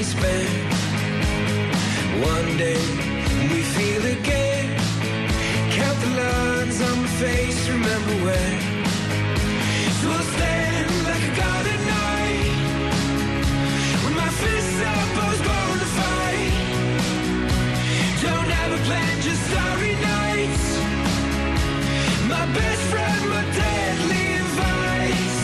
spent. One day we feel again. Count the lines on my face, remember when. So I'll stand like a god at night. With my fists up, I was born to fight. Don't have a plan, just starry nights. My best friend, my deadly advice.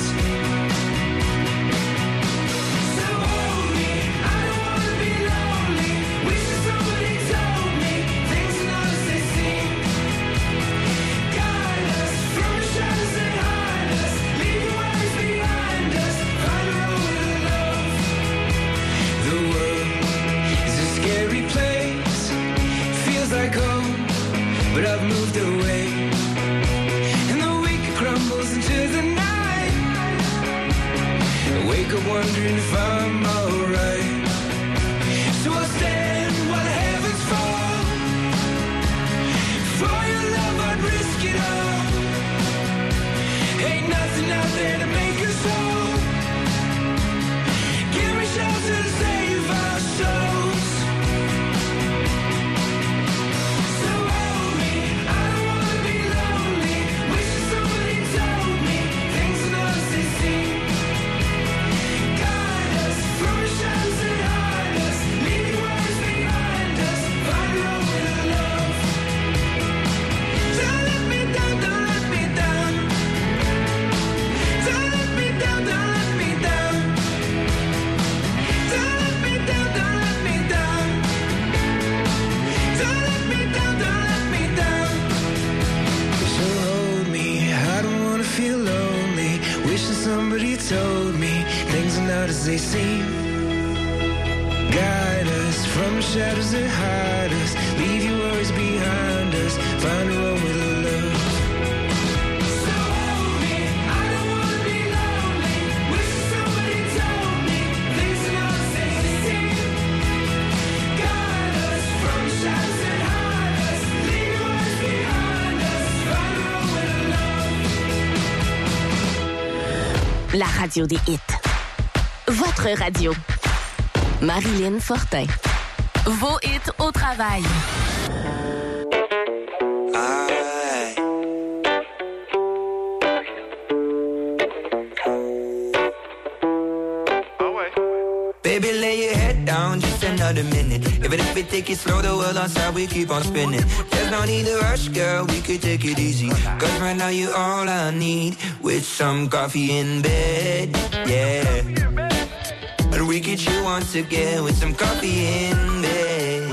So hold me, I don't wanna be lonely. Wishing somebody told me things are not as they seem. Guide us from the shadows that hide us. Leave your worries behind us. Find a road to love. The world is a scary place. Feels like home, but I've moved away. And the week crumbles into the night. I wake up wondering if I'm alright. So I'll stand while the heavens fall. For your love I'd risk it all. Ain't nothing out there to make us whole. Give me shelter to save our souls. So hold me, I don't wanna be lonely. Wishing somebody told me things are not as they seem. Guide us from the shadows that hide us. Leave your worries behind us. Find a road with love. Don't let me down, don't let me down. Don't let me down, don't let me down. Don't let me down, don't let me down. Don't let me down, don't let me down. So hold me, I don't wanna feel lonely. Wishing somebody told me things are not as they seem. Guide us from the shadows that hide us. Leave your worries behind us. Find a road with love. So hold me, I don't wanna be lonely. Wishing somebody told me things are not as they seem. Guide us from the shadows that hide us. Leave your worries behind us. Find a road with love. La radio des hits. Votre radio. Marilyn Fortin. Vos hits au travail. Aye. Baby, lay your head down just another minute. Even if we take it slow, the world outside, we keep on spinning. There's no need to rush, girl, we could take it easy. Cause right now you're all I need. With some coffee in bed, yeah. And we could chill once again with some coffee in bed.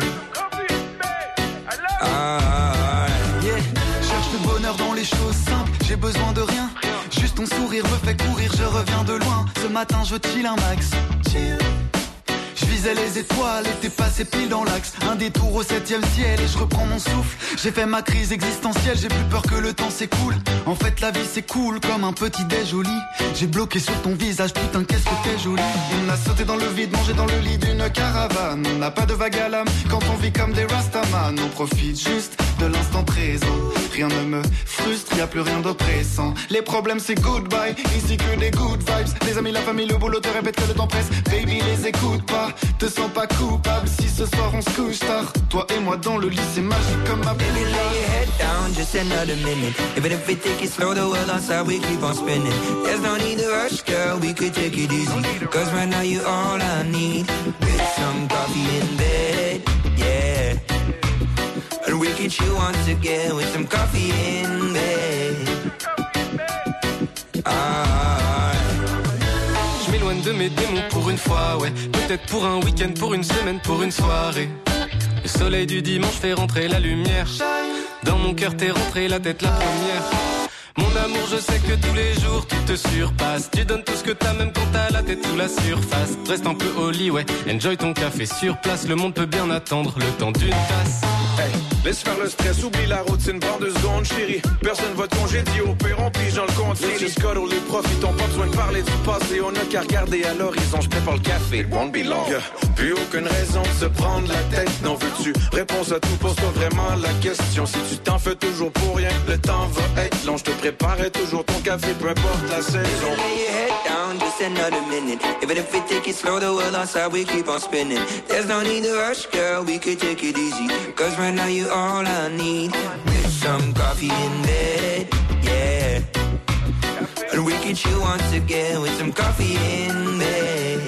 Yeah, cherche le bonheur dans les choses simples. J'ai besoin de rien. Juste ton sourire me fait courir, je reviens de loin. Ce matin je chill un max. Chill. Je visais les étoiles et t'es passé pile dans l'axe. Un détour au 7e ciel et je reprends mon souffle. J'ai fait ma crise existentielle, j'ai plus peur que le temps s'écoule. En fait la vie c'est cool comme un petit déj au lit. J'ai bloqué sur ton visage, putain qu'est-ce que t'es jolie. On a sauté dans le vide, mangé dans le lit d'une caravane. On n'a pas de vague à l'âme quand on vit comme des rastaman. On profite juste de l'instant présent. Rien ne me frustre, y a plus rien d'oppressant. Les problèmes c'est goodbye, ici que des good vibes. Les amis, la famille, le boulot te répète que le temps presse. Baby les écoute pas, te sens pas coupable si ce soir on se couche tard. Toi et moi dans le lit c'est magique comme ma Baby, lay your head down just another minute. Even if we take it slow, the world outside, we keep on spinning. There's no need to rush, girl, we could take it easy. Cause right now you're all I need. With some coffee in bed, yeah. And we could chill once again with some coffee in bed. Je m'éloigne de mes démons pour une fois, ouais. Peut-être pour un week-end, pour une semaine, pour une soirée. Le soleil du dimanche fait rentrer la lumière. Dans mon cœur t'es rentré la tête la première. Mon amour, je sais que tous les jours tout te surpasse. Tu donnes tout ce que t'as même quand t'as la tête sous la surface. Reste un peu au lit, ouais. Enjoy ton café sur place. Le monde peut bien attendre le temps d'une tasse. Hey. Laisse faire le stress, oublie la route, c'est une barre de secondes, chérie. Personne va te congédier au perron, pige dans le compte. Les scores, les profs, ils t'ont pas besoin de parler du passé. On a qu'à regarder à l'horizon, je prépare le café, it won't be long. Plus aucune raison de se prendre la tête, non veux-tu? Réponse à tout, pose-toi vraiment la question. Si tu t'en fais toujours pour rien, le temps va être long. Je te préparerai toujours ton café, peu importe la saison. Lay your head down, just another minute. Even if we take it slow, the world outside, we keep on spinning. There's no need to rush, girl, we could take it easy. Cause right now you all I need. With some coffee in bed, yeah. And we could chill once again with some coffee in bed.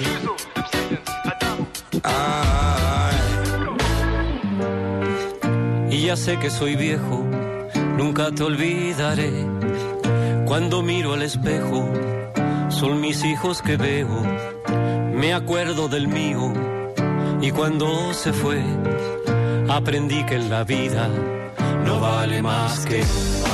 Y ya sé que soy viejo, nunca te olvidaré. Cuando miro al espejo, son mis hijos que veo. Me acuerdo del mío, y cuando se fue, aprendí que en la vida no vale más que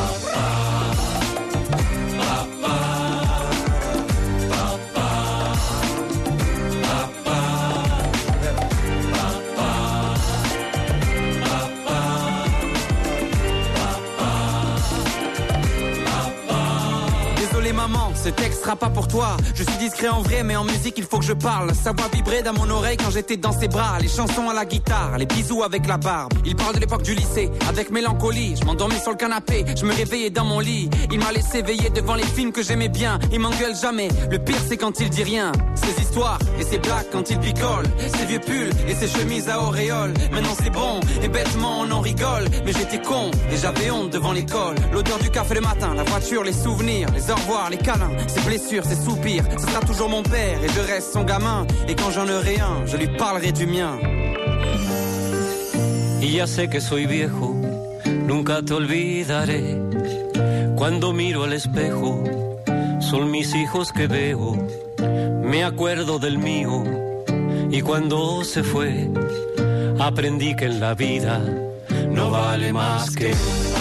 maman, ce texte sera pas pour toi. Je suis discret en vrai, mais en musique il faut que je parle. Sa voix vibrait dans mon oreille quand j'étais dans ses bras. Les chansons à la guitare, les bisous avec la barbe. Il parle de l'époque du lycée, avec mélancolie. Je m'endormais sur le canapé, je me réveillais dans mon lit. Il m'a laissé veiller devant les films que j'aimais bien. Il m'engueule jamais, le pire c'est quand il dit rien. Ses histoires et ses blagues quand il picole. Ses vieux pulls et ses chemises à auréole. Maintenant c'est bon, et bêtement on en rigole. Mais j'étais con, et j'avais honte devant l'école. L'odeur du café le matin, la voiture, les souvenirs, les au revoir, les câlins, ses blessures, ses soupirs. Ce sera toujours mon père et je reste son gamin. Et quand j'en aurai un, je lui parlerai du mien. Y ya sé que soy viejo, nunca te olvidaré. Cuando miro al espejo, son mis hijos que veo. Me acuerdo del mío, y cuando se fue, aprendí que en la vida no vale más que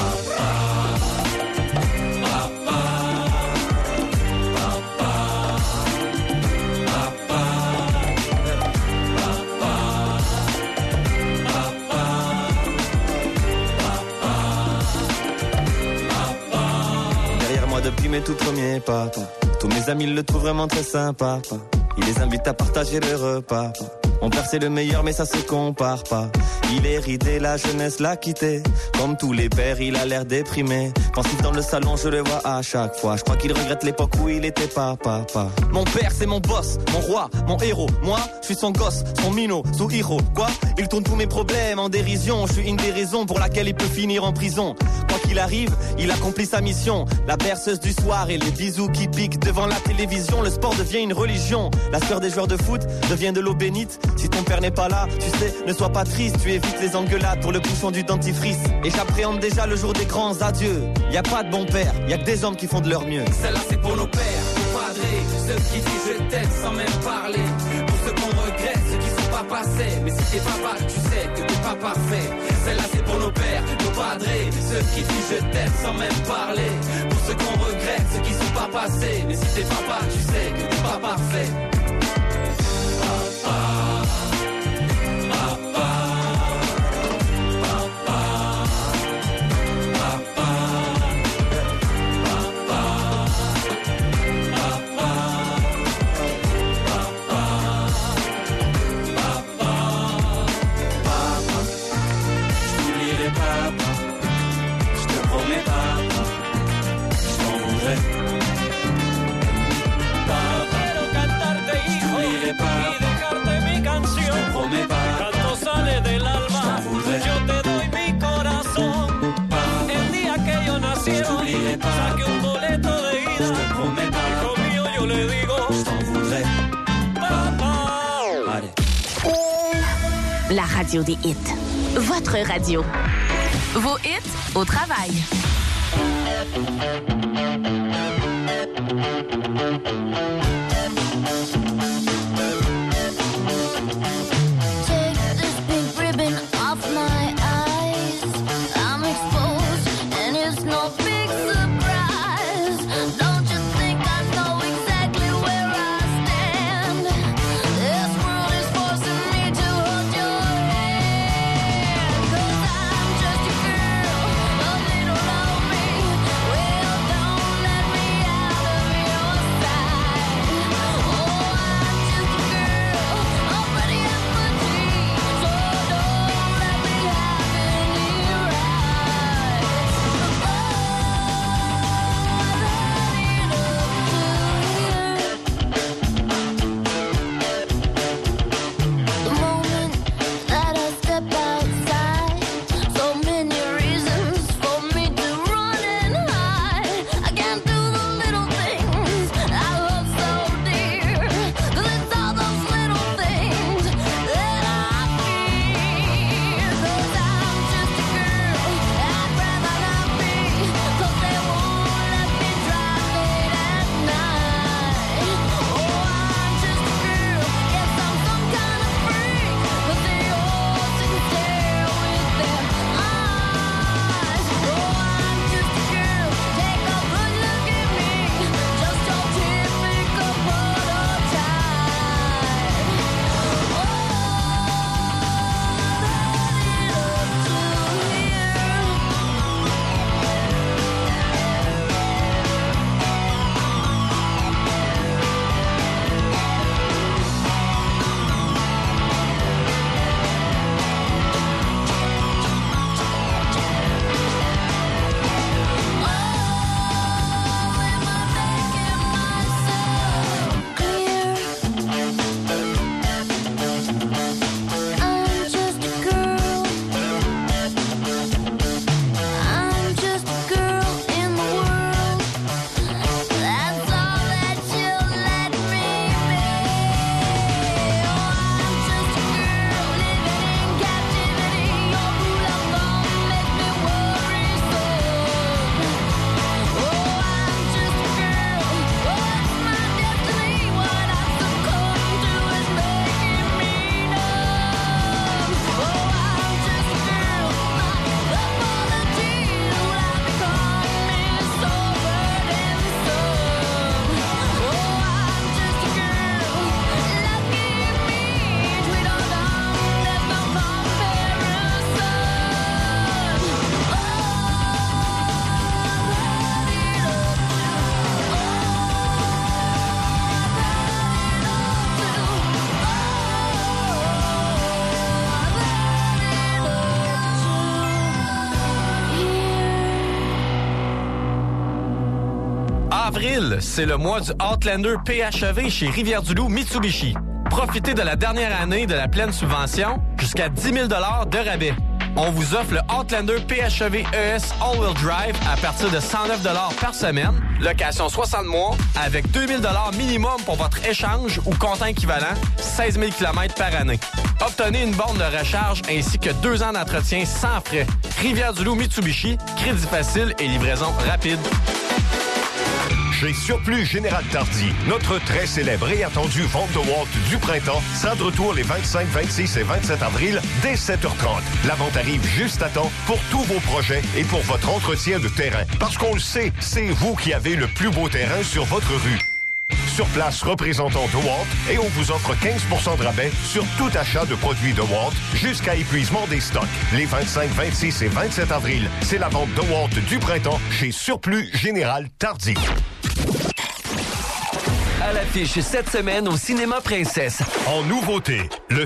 depuis mes tout premiers pas. Tous mes amis le trouvent vraiment très sympa. Il les invite à partager le repas. Mon père c'est le meilleur mais ça se compare pas. Il héritait la jeunesse, l'a quitté. Comme tous les pères il a l'air déprimé. Pensif dans le salon je le vois à chaque fois. Je crois qu'il regrette l'époque où il était papa. Mon père c'est mon boss, mon roi, mon héros. Moi je suis son gosse, son minot, son héros. Quoi? Il tourne tous mes problèmes en dérision. Je suis une des raisons pour laquelle il peut finir en prison. Quoi qu'il arrive, il accomplit sa mission. La berceuse du soir et les bisous qui piquent devant la télévision. Le sport devient une religion. La sœur des joueurs de foot devient de l'eau bénite. Si ton père n'est pas là, tu sais, ne sois pas triste. Tu évites les engueulades pour le bouchon du dentifrice. Et j'appréhende déjà le jour des grands adieux. Y a pas de bon père, y a que des hommes qui font de leur mieux. Celle-là c'est pour nos pères, nos padrés, ceux qui disent je t'aime sans même parler. Pour ceux qu'on regrette, ceux qui sont pas passés. Mais si t'es papa, tu sais que t'es pas parfait. Celle-là c'est pour nos pères, nos padrés, ceux qui disent je t'aime sans même parler. Pour ceux qu'on regrette, ceux qui sont pas passés. Mais si t'es papa, tu sais que t'es pas parfait. Saque un boleto de ida. Hijo mío, yo le digo. Papa. La radio des hits. Votre radio. Vos hits au travail. Just Avril, c'est le mois du Outlander PHEV chez Rivière-du-Loup Mitsubishi. Profitez de la dernière année de la pleine subvention, jusqu'à 10 000 $ de rabais. On vous offre le Outlander PHEV ES All-Wheel Drive à partir de 109 $ par semaine, location 60 mois, avec 2 000 $ minimum pour votre échange ou comptant équivalent, 16 000 km par année. Obtenez une borne de recharge ainsi que 2 ans d'entretien sans frais. Rivière-du-Loup Mitsubishi, crédit facile et livraison rapide. Chez Surplus Général Tardy, notre très célèbre et attendue vente de Walt du printemps sera de retour les 25, 26 et 27 avril dès 7h30. La vente arrive juste à temps pour tous vos projets et pour votre entretien de terrain. Parce qu'on le sait, c'est vous qui avez le plus beau terrain sur votre rue. Sur place, représentant DeWalt, et on vous offre 15 % de rabais sur tout achat de produits DeWalt jusqu'à épuisement des stocks. Les 25, 26 et 27 avril, c'est la vente DeWalt du printemps chez Surplus Général Tardy. À l'affiche cette semaine au Cinéma Princesse. En nouveauté, le